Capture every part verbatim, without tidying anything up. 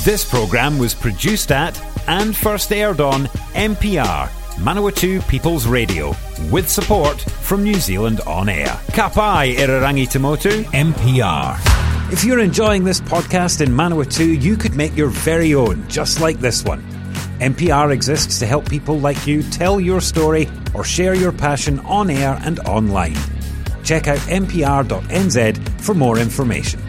This programme was produced at and first aired on M P R, Manawatu People's Radio, with support from New Zealand On Air. Ka pai Irarangi Tamotu, M P R. If you're enjoying this podcast in Manawatu, you could make your very own, just like this one. M P R exists to help people like you tell your story or share your passion on air and online. Check out m p r dot n z for more information.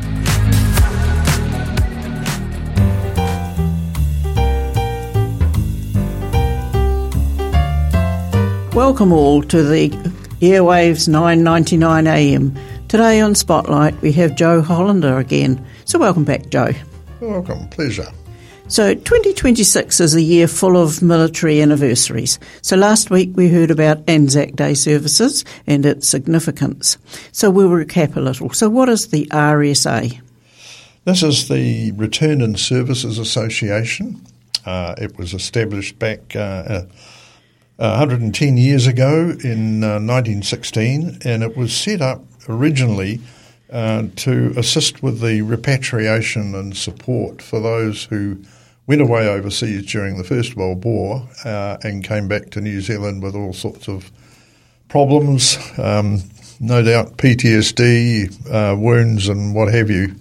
Welcome all to the Airwaves nine ninety-nine A M. Today on Spotlight we have Joe Hollander again. So welcome back, Joe. Welcome, pleasure. So twenty twenty-six is a year full of military anniversaries. So last week we heard about Anzac Day services and its significance. So we'll recap a little. So what is the R S A? This is the Return in Services Association. Uh, it was established back uh, one hundred ten years ago in uh, nineteen sixteen, and it was set up originally uh, to assist with the repatriation and support for those who went away overseas during the First World War uh, and came back to New Zealand with all sorts of problems, um, no doubt P T S D, uh, wounds and what have you.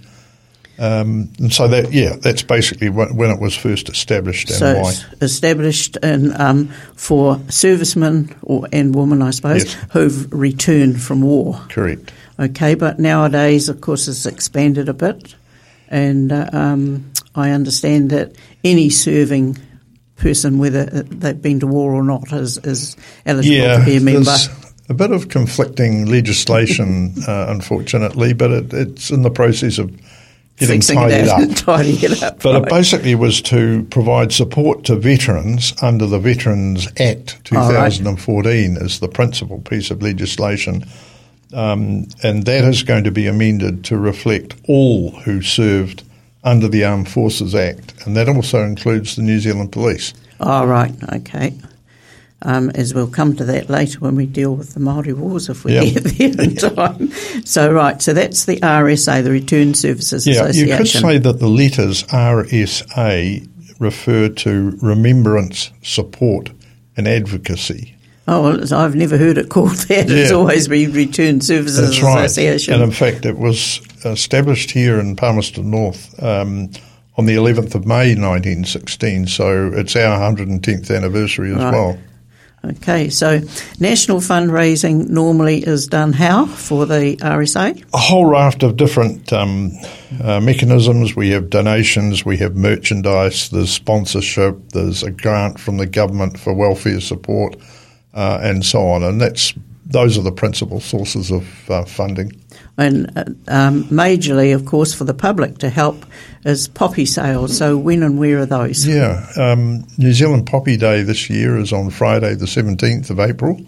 Um, and so that, yeah, that's basically when, when it was first established and so why. It's established in, um, for servicemen or and women, I suppose, yes. who've returned from war. Correct. Okay, but nowadays, of course, it's expanded a bit, and uh, um, I understand that any serving person, whether they've been to war or not, is, is eligible yeah, to be a member. There's a bit of conflicting legislation, uh, unfortunately, but it, it's in the process of getting Fixing tidied it up. up. tidying it up. But right. it basically was to provide support to veterans under the Veterans Act twenty fourteen oh, right. is the principal piece of legislation. Um, and that is going to be amended to reflect all who served under the Armed Forces Act. And that also includes the New Zealand Police. Oh, right, okay. Um, as we'll come to that later when we deal with the Māori Wars, if we yep. get there in time. So, right, so that's the R S A, the Return Services yeah, Association. You could say that the letters R S A refer to Remembrance, Support and Advocacy. Oh, well, I've never heard it called that. Yeah. It's always been Return Services That's right. Association. And in fact, it was established here in Palmerston North um, on the eleventh of May nineteen sixteen, so it's our one hundred tenth anniversary as right. well. Okay, so national fundraising normally is done how for the R S A? A whole raft of different um, uh, mechanisms. We have donations, we have merchandise, there's sponsorship, there's a grant from the government for welfare support, uh, and so on. And that's those are the principal sources of uh, funding. And uh, um, majorly, of course, for the public to help is poppy sales. So when and where are those? Yeah, um, New Zealand Poppy Day this year is on Friday the seventeenth of April,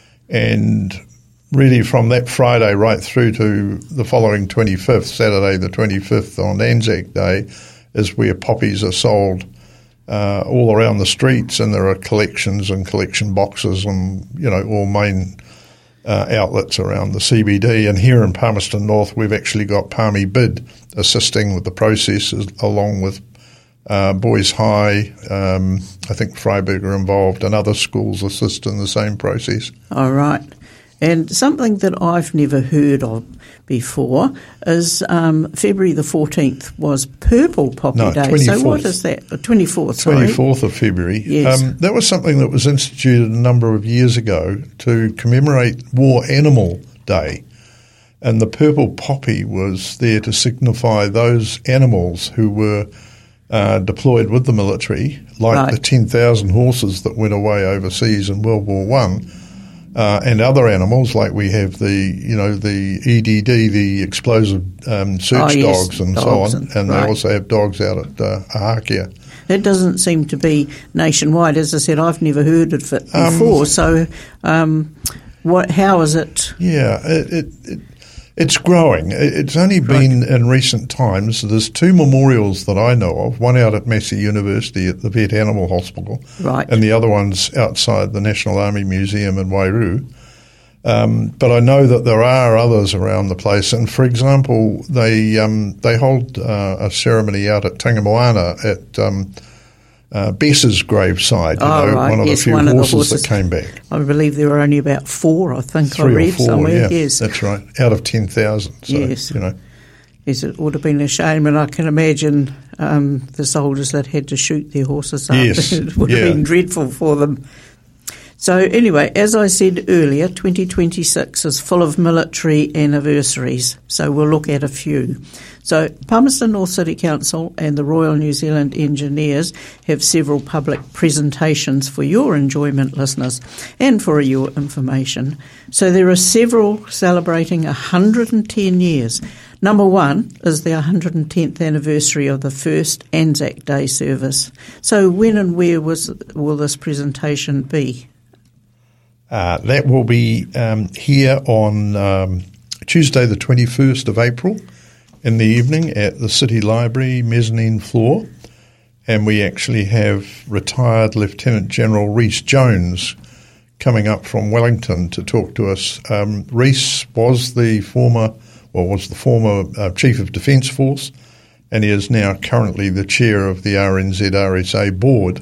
and really from that Friday right through to the following twenty-fifth, Saturday the twenty-fifth on Anzac Day, is where poppies are sold uh, all around the streets, and there are collections and collection boxes and, you know, all main Uh, outlets around the C B D. And here in Palmerston North, we've actually got Palmy Bid assisting with the process, along with uh, Boys High. Um, I think Freiburg are involved, and other schools assist in the same process. All right. And something that I've never heard of before is um, February the fourteenth was Purple Poppy no, Day. twenty-fourth. So what is that? twenty-fourth, sorry. twenty-fourth of February. Yes. Um, that was something that was instituted a number of years ago to commemorate War Animal Day. And the purple poppy was there to signify those animals who were uh, deployed with the military, like right. the ten thousand horses that went away overseas in World War One. Uh, and other animals, like we have the, you know, the E D D, the explosive um, search oh, yes, dogs and dogs so on, and, and right. they also have dogs out at uh, Ahakia. That doesn't seem to be nationwide. As I said, I've never heard of it before. Um, so, um, what? How is it? Yeah, it, it, it it's growing. It's only been right. in recent times. There's two memorials that I know of. One out at Massey University at the Vet Animal Hospital, right, and the other one's outside the National Army Museum in Wairau. Um, but I know that there are others around the place. And, for example, they um, they hold uh, a ceremony out at Tangamoana at um, uh, Bess's graveside, you oh, know, right. one of yes, the few one horses, of the horses that came back. I believe there were only about four, I think Three I read or four, somewhere. yeah, Yes, that's right, out of ten thousand. So, yes. you know. Yes, it would have been a shame, and I can imagine um, the soldiers that had to shoot their horses up. Yes, It would yeah. have been dreadful for them. So anyway, as I said earlier, twenty twenty-six is full of military anniversaries, so we'll look at a few. So Palmerston North City Council and the Royal New Zealand Engineers have several public presentations for your enjoyment, listeners, and for your information. So there are several celebrating one hundred ten years. Number one is the one hundred tenth anniversary of the first Anzac Day service. So when and where was will this presentation be? Uh, that will be um, here on um, Tuesday the twenty-first of April in the evening at the City Library mezzanine floor. And we actually have retired Lieutenant General Rhys Jones coming up from Wellington to talk to us. Um, Rhys was the former, well, was the former uh, Chief of Defence Force, and he is now currently the chair of the R N Z R S A board.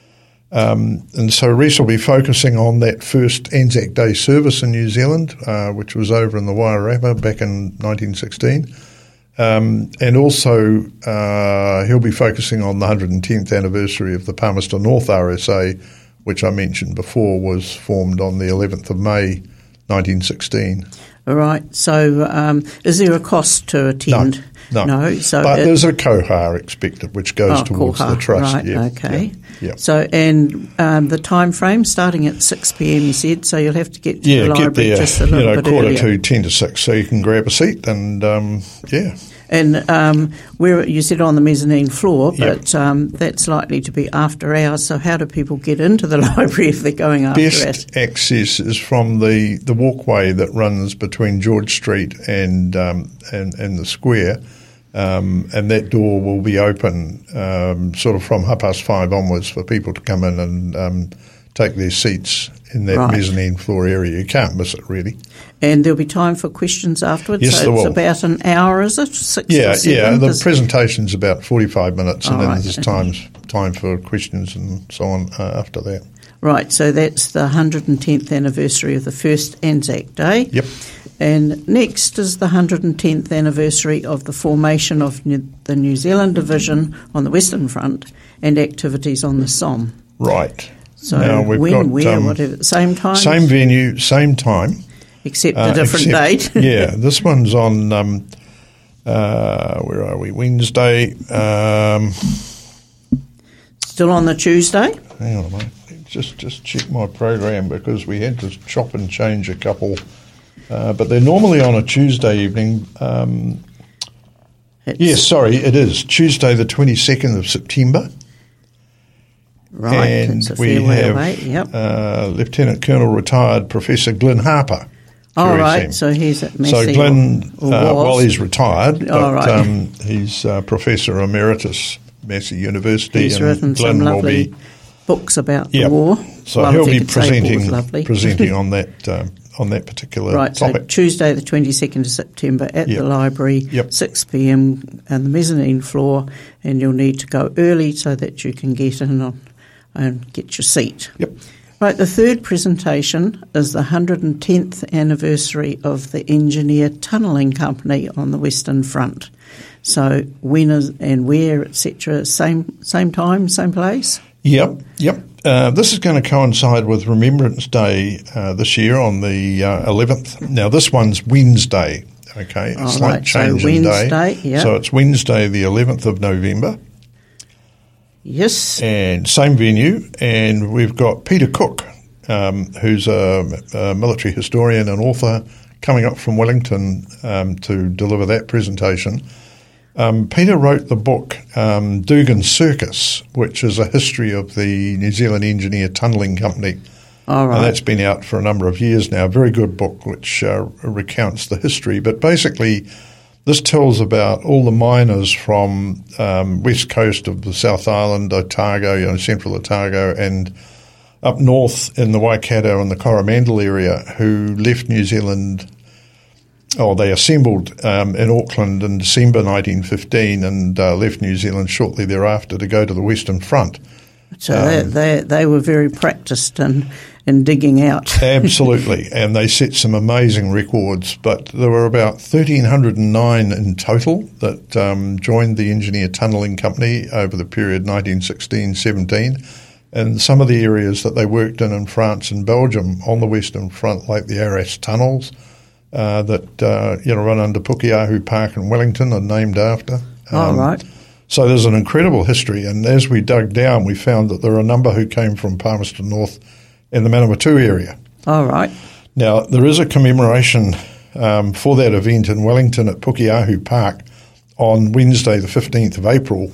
Um, and so Rhys will be focusing on that first Anzac Day service in New Zealand, uh, which was over in the Wairarapa back in nineteen sixteen. Um, and also uh, he'll be focusing on the one hundred tenth anniversary of the Palmerston North R S A, which I mentioned before was formed on the eleventh of May nineteen sixteen. All right. So um, is there a cost to attend? No. No. No. So but it, there's a kohar expected, which goes oh, towards koha, the trust. Right. Yeah, Okay. Yeah, yeah. So and um, the time frame starting at six p.m. you said, so you'll have to get to Yeah, the get library there, just a you little know, bit quarter earlier. to ten to six, so you can grab a seat and um, yeah. And um, where you said on the mezzanine floor, Yep. but um, that's likely to be after hours. So how do people get into the library if they're going after hours? Best access is from the, the walkway that runs between George Street and um, and, and the square, um, and that door will be open um, sort of from half past five onwards for people to come in and um, take their seats in that Right. mezzanine floor area. You can't miss it, really. And there'll be time for questions afterwards. Yes, so there it's will. about an hour, is it? Six Yeah, or seven? yeah. The Does- presentation's about forty-five minutes, and Oh, then right, there's okay. times time for questions and so on uh, after that. Right, so that's the one hundred tenth anniversary of the first Anzac Day. Yep. And next is the one hundred tenth anniversary of the formation of New- the New Zealand Division on the Western Front and activities on the Somme. Right. So Now we've when, got, where, um, whatever, same time? Same venue, same time. Except Uh, a different except- date. yeah, this one's on, um, uh, where are we, Wednesday. Um, Still on the Tuesday? hang on a minute. Just, just check my program because we had to chop and change a couple. Uh, but they're normally on a Tuesday evening. Um, It's- yes, sorry, it is Tuesday the twenty-second of September. Right, and it's a we fair way have away, yep. uh, Lieutenant Colonel retired Professor Glenn Harper. All Curious right, him. so he's at Massey. So Glenn, or, or uh, was. well, he's retired, but Oh, right. um, he's uh, Professor Emeritus, Massey University. He's and written Glenn some will lovely be, books about yeah. the war. So Well, he'll if you be could say book was presenting lovely. presenting on that um, on that particular Right, so topic. Tuesday the twenty-second of September at Yep. the library, Yep. six p.m. and the mezzanine floor, and you'll need to go early so that you can get in on, and get your seat. Yep. Right, the third presentation is the one hundred tenth anniversary of the Engineer Tunnelling Company on the Western Front. So when is, and where, et cetera, same same time, same place? Yep, yep. Uh, this is going to coincide with Remembrance Day uh, this year on the uh, eleventh. Now, this one's Wednesday, okay? A Oh, slight right, so change in day. Wednesday, yeah. So it's Wednesday the eleventh of November, Yes. and same venue. And we've got Peter Cook, um, who's a, a military historian and author, coming up from Wellington um, to deliver that presentation. Um, Peter wrote the book um, Dugan Circus, which is a history of the New Zealand Engineer Tunnelling Company. All right. And that's been out for a number of years now. A very good book which uh, recounts the history. But basically, this tells about all the miners from um, west coast of the South Island, Otago, you know, central Otago, and up north in the Waikato and the Coromandel area who left New Zealand. Oh, they assembled um, in Auckland in December nineteen fifteen and uh, left New Zealand shortly thereafter to go to the Western Front. So um, they, they they were very practiced in, in digging out. Absolutely, and they set some amazing records. But there were about one thousand three hundred nine in total that um, joined the Engineer Tunnelling Company over the period nineteen sixteen seventeen. And some of the areas that they worked in in France and Belgium on the Western Front, like the Arras tunnels, Uh, that uh, you know run under Pukeahu Park in Wellington, are named after. Um, oh, right. So there's an incredible history, and as we dug down, we found that there are a number who came from Palmerston North in the Manawatu area. All right. Now, there is a commemoration um, for that event in Wellington at Pukeahu Park on Wednesday, the fifteenth of April.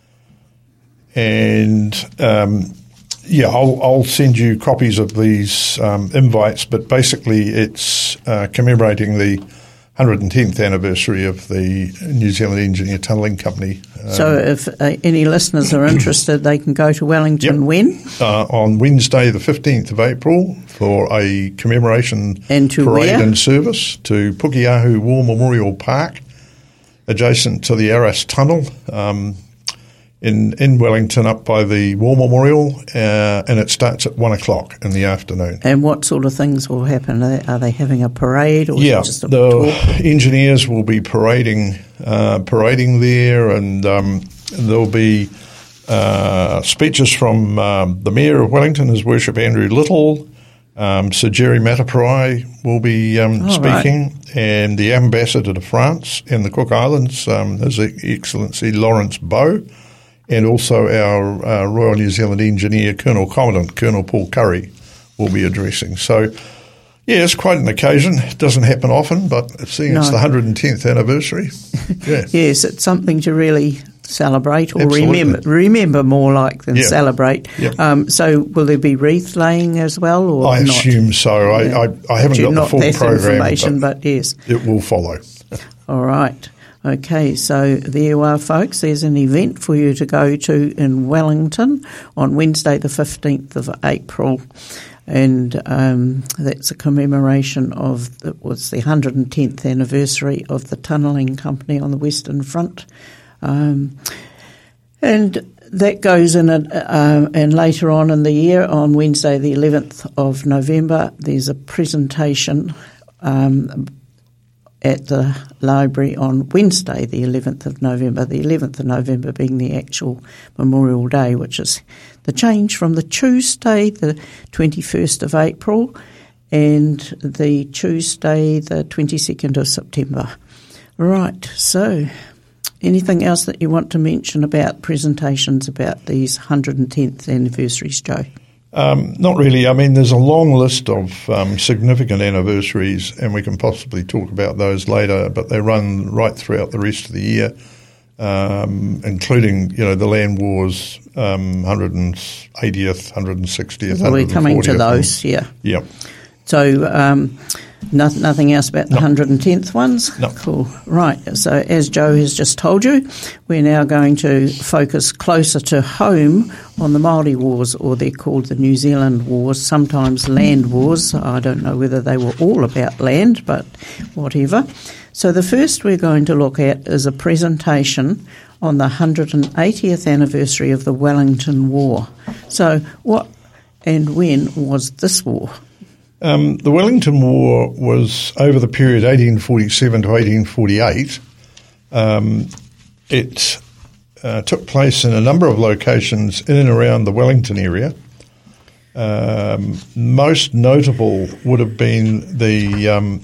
And um, yeah, I'll, I'll send you copies of these um, invites, but basically it's uh, commemorating the one hundred tenth anniversary of the New Zealand Engineer Tunnelling Company. Um, so if uh, any listeners are interested, they can go to Wellington yep. when? Uh, on Wednesday the fifteenth of April for a commemoration and to parade where? and service to Pukeahu War Memorial Park, adjacent to the Arras Tunnel. Um, In, in Wellington, up by the War Memorial, uh, and it starts at one o'clock in the afternoon. And what sort of things will happen? Are they, are they having a parade, or yeah, is it just a the talk? engineers will be parading, uh, parading there, and um, there'll be uh, speeches from um, the Mayor of Wellington, His Worship Andrew Little. Um, Sir Jerry Mataparai will be um, oh, speaking, right. and the Ambassador to France and the Cook Islands, um, His Excellency Lawrence Bow. And also our uh, Royal New Zealand Engineer, Colonel Commandant, Colonel Paul Curry, will be addressing. So, yeah, it's quite an occasion. It doesn't happen often, but seeing no. it's the one hundred tenth anniversary. Yeah. Yes, it's something to really celebrate or Absolutely. remember remember more like than yeah. celebrate. Yep. Um, so will there be wreath laying as well? Or I not? assume so. I, Yeah. I, I haven't got not the full that program, information, but, but yes. it will follow. All right. Okay, so there you are, folks. There's an event for you to go to in Wellington on Wednesday the fifteenth of April, and um, that's a commemoration of, it was the one hundred tenth anniversary of the Tunnelling Company on the Western Front. Um, and that goes in, a, uh, and later on in the year, on Wednesday the eleventh of November, there's a presentation um at the library on Wednesday, the eleventh of November, the eleventh of November being the actual Memorial Day, which is the change from the Tuesday, the twenty-first of April, and the Tuesday, the twenty-second of September. Right, so anything else that you want to mention about presentations about these one hundred tenth anniversaries, Joe? Um, not really. I mean, there's a long list of um, significant anniversaries, and we can possibly talk about those later, but they run right throughout the rest of the year, um, including, you know, the Land Wars, um, one hundred eightieth, one hundred sixtieth, So we're coming to those, yeah. Yeah. So um, no, nothing else about the no. one hundred tenth ones? No. Cool. Right. So as Joe has just told you, we're now going to focus closer to home on the Māori Wars, or they're called the New Zealand Wars, sometimes land wars. I don't know whether they were all about land, but whatever. So the first we're going to look at is a presentation on the one hundred eightieth anniversary of the Wellington War. So what and when was this war? Um, the Wellington War was over the period eighteen forty-seven to eighteen forty-eight. Um, it uh, took place in a number of locations in and around the Wellington area. Um, most notable would have been the, um,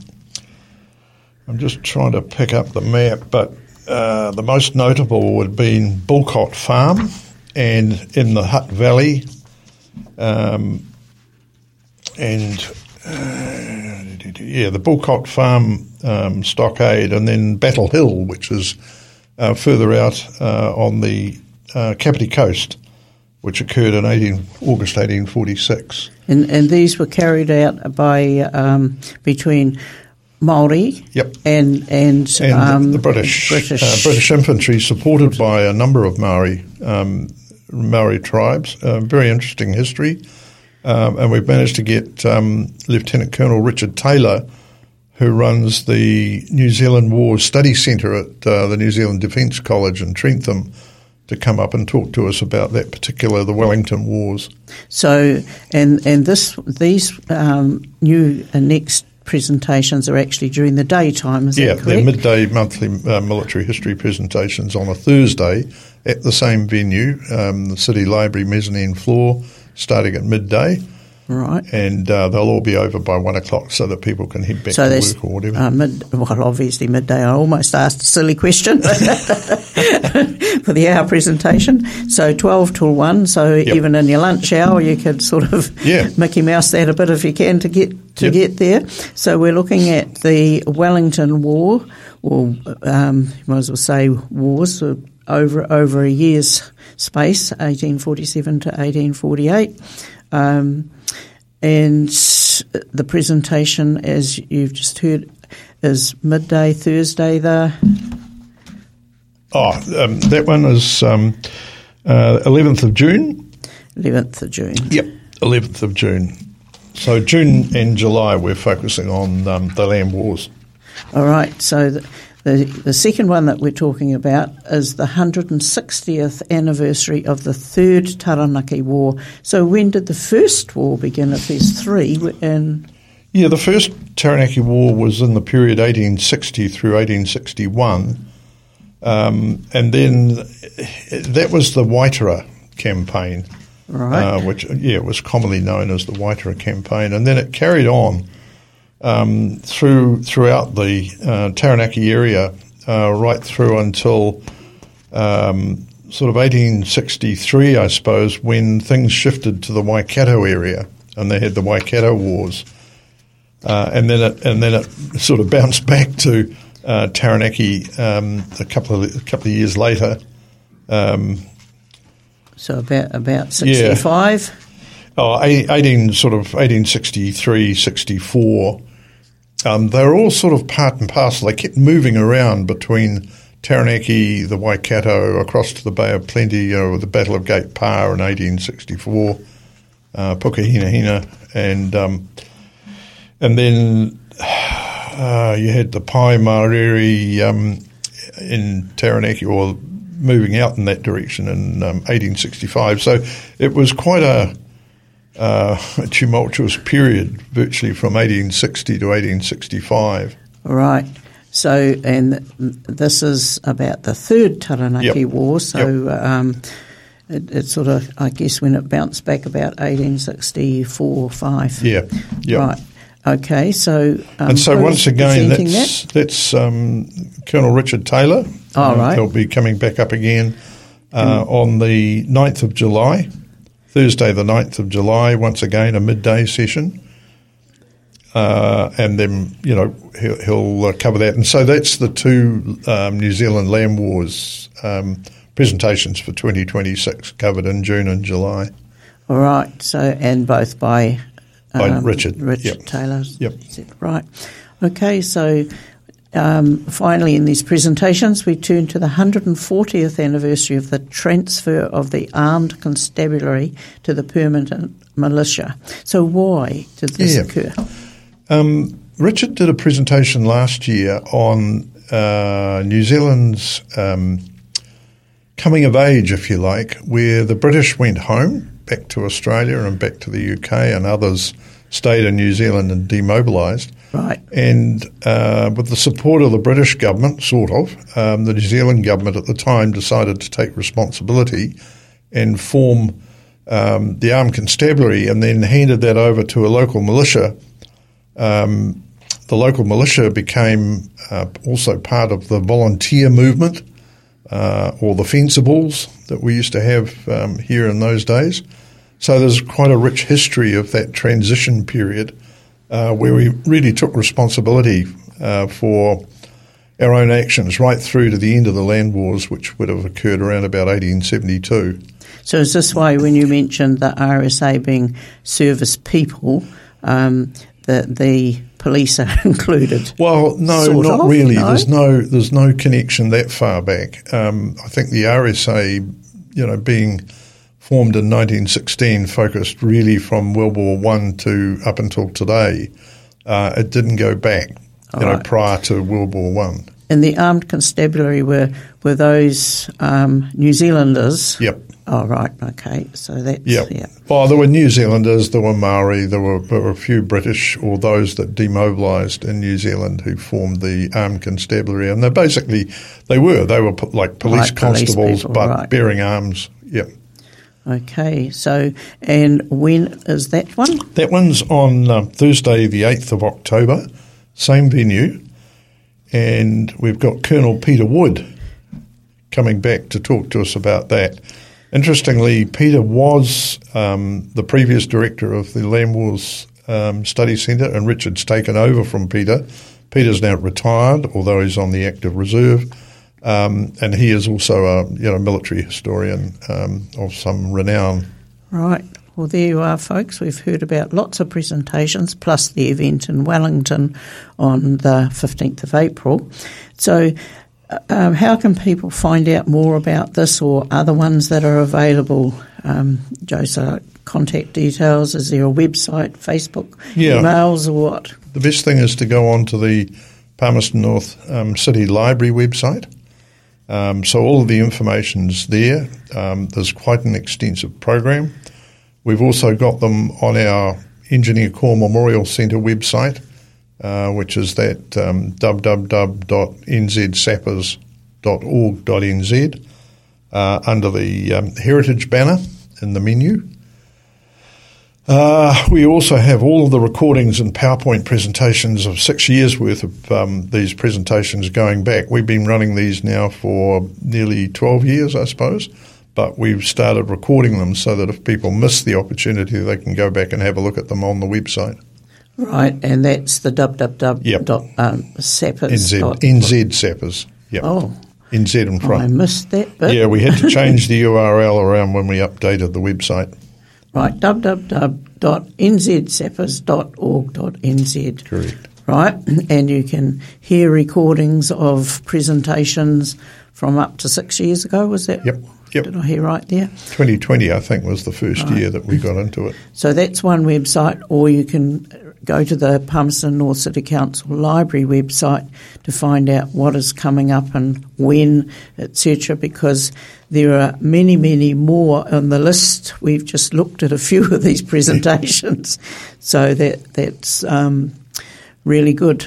I'm just trying to pick up the map, but uh, the most notable would have been Bulcott Farm and in the Hutt Valley, um, and uh, yeah, the Bulcott Farm um, stockade, and then Battle Hill, which is uh, further out uh, on the uh, Kapiti Coast, which occurred in eighteen, August eighteen forty-six. And, and these were carried out by um, between Māori yep. and and, and um, the British British. Uh, British infantry, supported by a number of Maori um, Maori tribes. Uh, very interesting history. Um, and we've managed to get um, Lieutenant Colonel Richard Taylor, who runs the New Zealand Wars Study Centre at uh, the New Zealand Defence College in Trentham, to come up and talk to us about that particular, the Wellington Wars. So, and and this these um, new uh, next presentations are actually during the daytime, is yeah, that correct? Yeah, they're midday monthly uh, military history presentations on a Thursday at the same venue, um, the City Library mezzanine floor, starting at midday. Right. And uh, they'll all be over by one o'clock so that people can head back so to work or whatever. Uh, mid, well, obviously midday. I almost asked a silly question for the hour presentation. So twelve till one, so yep. even in your lunch hour you could sort of yeah. Mickey Mouse that a bit if you can to get to yep. get there. So we're looking at the Wellington War, or um, you might as well say wars, uh, over, over a year's space, eighteen forty-seven to eighteen forty-eight. Um, and the presentation, as you've just heard, is midday Thursday the... Oh, um, that one is um, uh, eleventh of June. eleventh of June. Yep, eleventh of June. So June and July we're focusing on um, the land wars. All right, so... The, The, the second one that we're talking about is the one hundred sixtieth anniversary of the Third Taranaki War. So when did the first war begin, if there's three? And yeah, the first Taranaki War was in the period eighteen sixty through eighteen sixty-one. Um, and then that was the Waitara campaign, right? Uh, which, yeah, was commonly known as the Waitara campaign. And then it carried on Um, through throughout the uh, Taranaki area, uh, right through until um, sort of eighteen sixty-three, I suppose, when things shifted to the Waikato area, and they had the Waikato Wars, uh, and then it and then it sort of bounced back to uh, Taranaki um, a couple of a couple of years later. Um, so about about sixty-five. Yeah. Oh, eighteen sort of eighteen sixty-three, sixty-four. Um, they were all sort of part and parcel. They kept moving around between Taranaki, the Waikato, across to the Bay of Plenty, you know, the Battle of Gate Pa in eighteen sixty-four, uh, Pukehinahina, and um, and then uh, you had the Pai Mariri um, in Taranaki, or moving out in that direction in um, eighteen sixty-five. So it was quite a Uh, a tumultuous period, virtually from eighteen sixty to eighteen sixty-five. Right. So, and this is about the Third Taranaki yep. War. So, yep. um, it, it sort of, I guess, when it bounced back about eighteen sixty-four, five. Yeah. Yep. Right. Okay. So, um, and so once again, that's that? that's um, Colonel Richard Taylor. Oh, um, right. He'll be coming back up again uh, mm. on the ninth of July. Thursday the ninth of July, once again, a midday session. Uh, and then, you know, he'll, he'll uh, cover that. And so that's the two um, New Zealand Land Wars um, presentations for twenty twenty-six, covered in June and July. All right. So, and both by, um, by Richard. Richard yep. Taylor. Yep. Is that right? Okay. So, um, finally, in these presentations, we turn to the one hundred fortieth anniversary of the transfer of the armed constabulary to the permanent militia. So, why did this yeah. occur? Um, Richard did a presentation last year on uh, New Zealand's um, coming of age, if you like, where the British went home, back to Australia and back to the U K, and others stayed in New Zealand and demobilised. Right. And uh, with the support of the British government, sort of, um, the New Zealand government at the time decided to take responsibility and form um, the armed constabulary, and then handed that over to a local militia. Um, the local militia became uh, also part of the volunteer movement, uh, or the Fencibles that we used to have um, here in those days. So there's quite a rich history of that transition period uh, where we really took responsibility uh, for our own actions right through to the end of the land wars, which would have occurred around about eighteen seventy-two. So is this why when you mentioned the R S A being service people, um, the, the police are included? Well, no, sort not of, really. No? There's no there's no connection that far back. Um, I think the R S A, you know, being formed in nineteen sixteen, focused really from World War One to up until today. Uh, it didn't go back, you know, right. prior to World War One. And the armed constabulary were were those um, New Zealanders? Yep. Oh, right, okay. So that's, yep. yeah. Well, there were New Zealanders, there were Maori, there were, there were a few British or those that demobilised in New Zealand who formed the armed constabulary. And they basically, they were, they were like police Like police constables, people, but right. bearing arms. Yep. Okay, so, and when is that one? That one's on uh, Thursday the eighth of October, same venue. And we've got Colonel Peter Wood coming back to talk to us about that. Interestingly, Peter was um, the previous director of the Land Wars um, Study Centre, and Richard's taken over from Peter. Peter's now retired, although he's on the active reserve, um, and he is also a you know military historian um, of some renown. Right. Well, there you are, folks. We've heard about lots of presentations, plus the event in Wellington on the fifteenth of April. So um, how can people find out more about this or other ones that are available? Um, Joseph, contact details, is there a website, Facebook, Yeah. emails or what? The best thing is to go on to the Palmerston North um, City Library website. Um, so all of the information's there. Um, there's quite an extensive program. We've also got them on our Engineer Corps Memorial Centre website, uh, which is that um, w w w dot n z sappers dot org dot n z uh, under the um, Heritage banner in the menu. Uh, we also have all of the recordings and PowerPoint presentations of six years' worth of um, these presentations going back. We've been running these now for nearly twelve years, I suppose. But we've started recording them so that if people miss the opportunity, they can go back and have a look at them on the website. Right, and that's the w w w Yep. dot sappers. N Z, dot N Z Sappers. Yep. Oh. N Z in I front. missed that bit. Yeah, we had to change the U R L around when we updated the website. Right, w w w dot n z sappers dot org dot n z. Correct. Right, and you can hear recordings of presentations from up to six years ago, was that? Yep, yep. Did I hear right there? twenty twenty, I think, was the first Right. year that we got into it. So that's one website, or you can go to the Palmerston North City Council Library website to find out what is coming up and when, et cetera, because there are many, many more on the list. We've just looked at a few of these presentations, so that that's um, really good.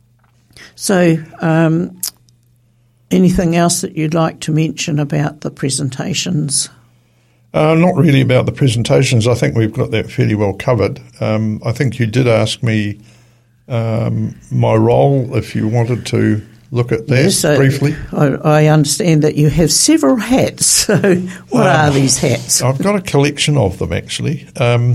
So um, anything else that you'd like to mention about the presentations? Uh, not really about the presentations. I think we've got that fairly well covered. Um, I think you did ask me um, my role, if you wanted to look at that Yes, uh, briefly. I, I understand that you have several hats. So what Um, are these hats? I've got a collection of them, actually. Um,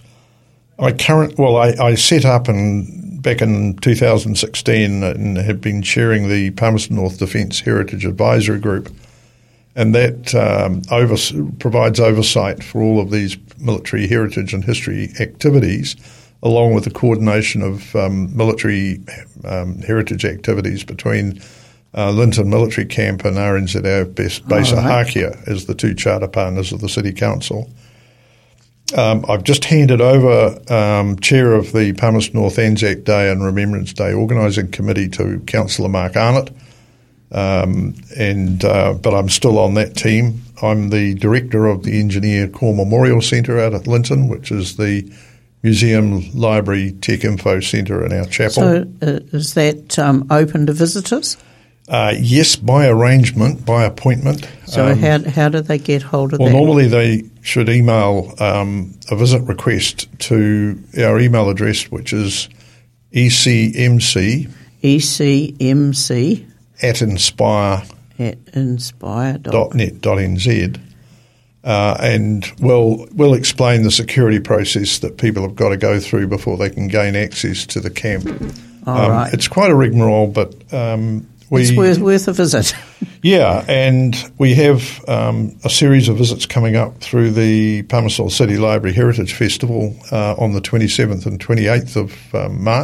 I current well, I, I set up and back in two thousand sixteen and have been chairing the Palmerston North Defence Heritage Advisory Group. And that um, over, provides oversight for all of these military heritage and history activities, along with the coordination of um, military um, heritage activities between uh, Linton Military Camp and R N Z A F Base, base Oh, at right. Hakia as the two charter partners of the City Council. Um, I've just handed over um, chair of the Palmerston North Anzac Day and Remembrance Day Organising Committee to Councillor Mark Arnott. Um, and uh, but I'm still on that team. I'm the director of the Engineer Corps Memorial Centre out at Linton, which is the museum, library, tech info centre in our chapel. So uh, is that um, open to visitors? Uh, yes, by arrangement, by appointment. So Um, how how do they get hold of well, that? normally they should email um, a visit request to our email address, which is E C M C E C M C at inspire at inspire dot net dot n z. Uh, and we'll, we'll explain the security process that people have got to go through before they can gain access to the camp. All um, right. It's quite a rigmarole, but um, we... It's worth, worth a visit. Yeah, and we have um, a series of visits coming up through the Palmerston City Library Heritage Festival uh, on the twenty-seventh and twenty-eighth of um, March.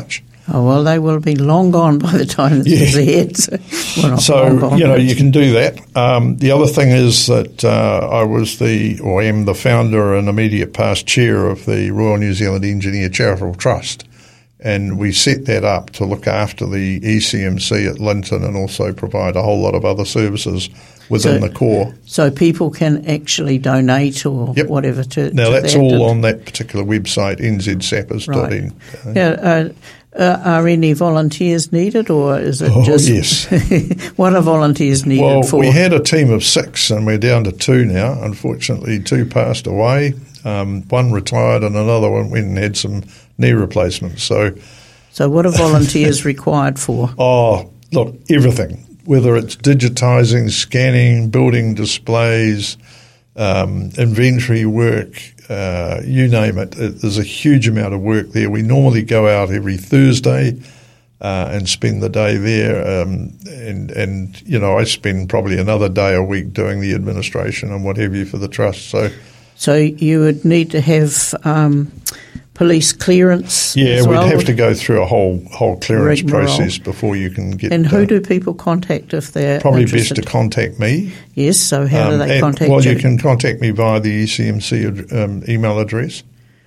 Oh, well, they will be long gone by the time this Yeah. is ahead. So, well, not So, long gone, you know, but- you can do that. Um, the other thing is that uh, I was the, or am the founder and immediate past chair of the Royal New Zealand Engineer Charitable Trust. And we set that up to look after the E C M C at Linton and also provide a whole lot of other services within So- the core. So people can actually donate or Yep. whatever to Now, to that's that. all And- on that particular website, n z sappers dot in. Right. Yeah, uh, uh, are any volunteers needed, or is it Oh, just yes. what are volunteers needed Well, for? we had a team of six and we're down to two now. Unfortunately, two passed away. Um, one retired and another one went and had some knee replacements. So, So what are volunteers required for? oh, look, everything, whether it's digitising, scanning, building displays, um, inventory work, uh, you name it. it. There's a huge amount of work there. We normally go out every Thursday uh, and spend the day there. Um, and, and, you know, I spend probably another day a week doing the administration and what have you for the trust. So, So you would need to have um, police clearance. yeah, as we'd well? have to go through a whole whole clearance Rigmarole. process before you can get. And who uh, do people contact if they're Probably interested? best to contact me. Yes. So how do Um, they and- contact well, you? you can contact me via the E C M C ad- um, email address.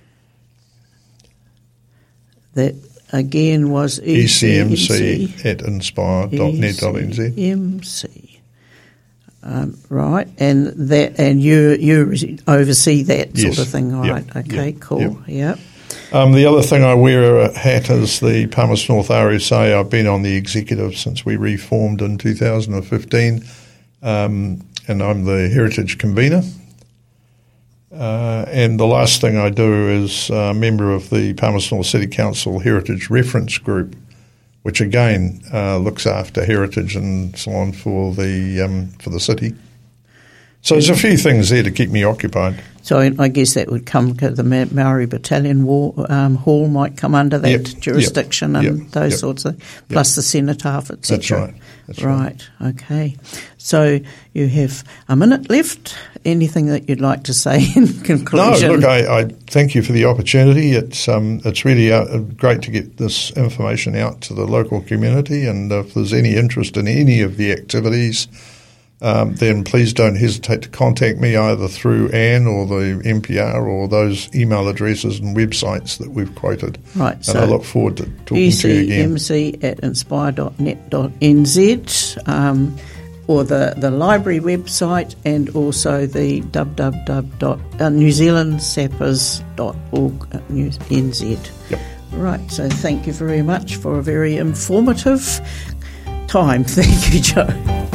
That again was E C M C at inspire dot net dot n z. E C M C. Um, right, and that, and you you oversee that Yes. sort of thing, Yep. right? Okay, Yep. cool. Yep. Yep. Um, the other thing I wear a hat is the Palmerston North R S A. I've been on the executive since we reformed in two thousand fifteen, um, and I'm the heritage convener. Uh, and the last thing I do is a member of the Palmerston North City Council Heritage Reference Group, which again uh, looks after heritage and so on for the um, for the city. So there's a few things there to keep me occupied. So I guess that would come, the Ma- Maori Battalion War, um, Hall might come under that Yep, jurisdiction yep, and yep, those yep, sorts of, plus the cenotaph, et That's cetera. right. That's right. Right, okay. So you have a minute left. Anything that you'd like to say in No, conclusion? look, I, I thank you for the opportunity. It's um, it's really uh, great to get this information out to the local community, and if there's any interest in any of the activities, um, then please don't hesitate to contact me either through Anne or the M P R or those email addresses and websites that we've quoted. Right, and so I look forward to talking to you again. E C M C at inspire dot net dot n z, um, or the, the library website, and also the w w w dot new zealand sappers dot org n z. Yep. Right, so thank you very much for a very informative time. Thank you, Joe.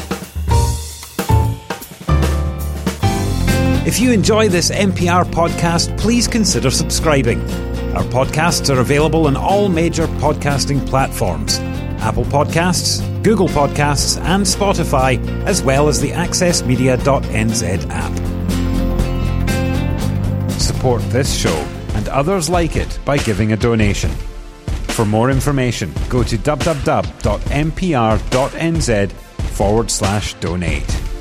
If you enjoy this N P R podcast, please consider subscribing. Our podcasts are available on all major podcasting platforms: Apple Podcasts, Google Podcasts and Spotify, as well as the access media dot n z app. Support this show and others like it by giving a donation. For more information, go to w w w dot n p r dot n z forward slash donate.